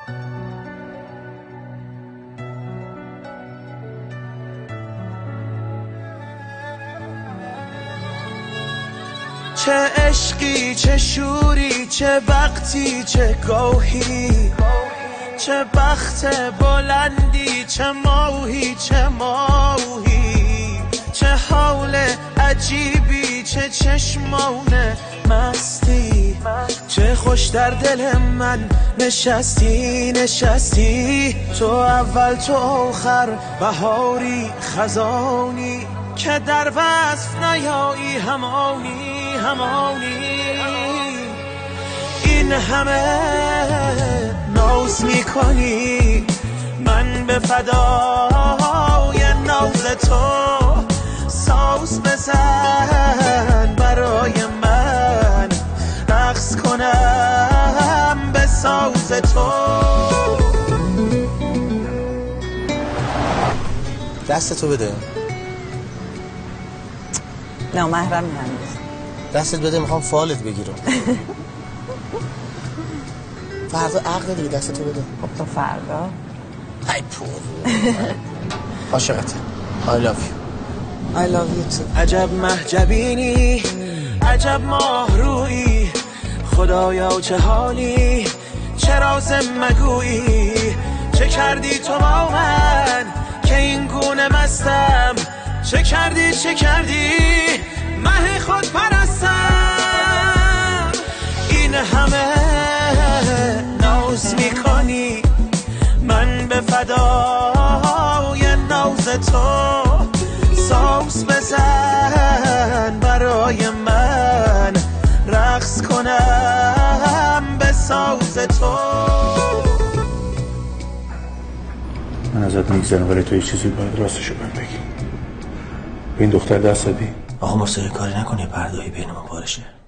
چه عشقی چه شوری چه وقتی چه گاهی، چه بخت بلندی چه ماهی چه ماهی، چه حال عجیبی چه چشمان مستی، چه خوش در دل من نشستی نشستی. تو اول تو آخر بهاری خزانی که در وصف نیایی همانی همانی. این همه ناز میکنی من به فدای ناز تو، ساز بزن برای من رقص کنم به ساز تو. دستتو بده. نامحرمی هنوز. دستت بده، میخوام فالت بگیرم. فردا عقل دیگه، دستتو بده. خب تا فردا. ای پول. عاشقته. I love you. I love you too. عجب محجبینی عجب ماه رویی، خدایا چه حالی چه راز مگویی، چه کردی تو با من که این گونه مستم، چه کردی مه خود پرستم. این همه ناز میکنی من به فدای ناز تو، ساز بزن برای من رقص کنم به ساز تو. من ازت میگذرم ولی تو یه چیزی باید راستشو بهم بگی. به این دختر دست دادی؟ آقا مرسه کاری نکنی پردایی بین ما بارشه.